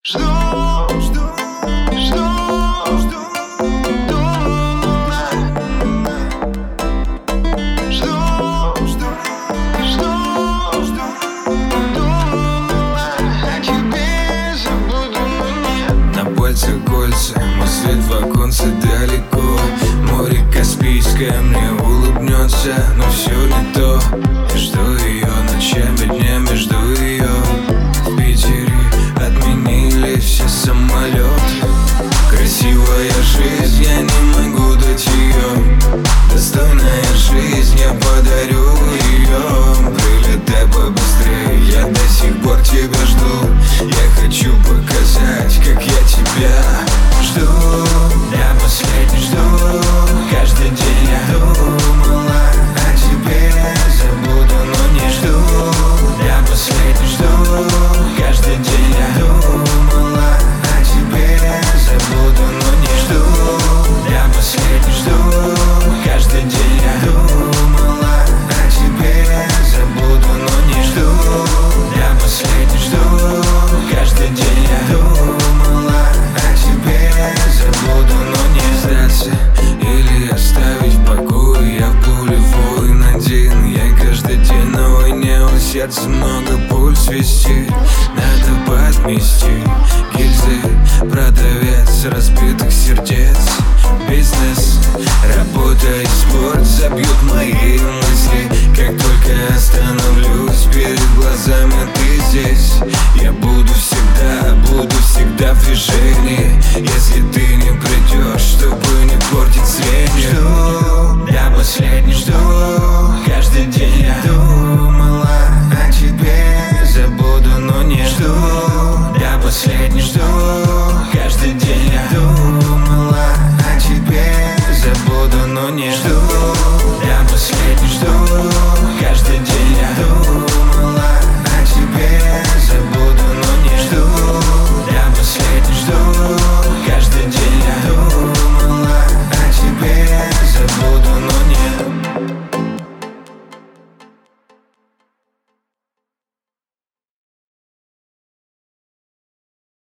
Жду, жду, жду, жду, о тебе забуду, но нет. На пальцах кольца, мой свет в оконце далеко. Море Каспийское мне улыбнется, но все не то. Я жду ее ночами, днями жду ее. В Питере отменили все самолеты. Красивая жизнь, я не могу дать ее. Достойная жизнь, я подарю ее. Прилетай побыстрее, я до сих пор тебя жду. Я хочу показать, как я тебя жду. Я последний жду, каждый день я думала о тебе. Забуду, но не жду. Я последний жду, каждый день я думала о тебе. Забуду, но не жду. Я последний жду, каждый день я думала о тебе. Забуду, но не жду. Я последний жду, каждый день я думала о тебе. Забуду, но не сдаться или оставить в покое. Я в поле воин один, я каждый день на войне. У сердца много пуль свистит, надо подмести гильзы. Продавец разбитых сердец, бизнес, работа и спорт забьют мои мысли. Как только остановлюсь перед глазами ты здесь, я буду всегда в движении. Если ты не придешь, чтобы не портить зрение. Жду, я последний жду, каждый день я думала о тебе. Забуду, но не жду. Я последний жду, каждый день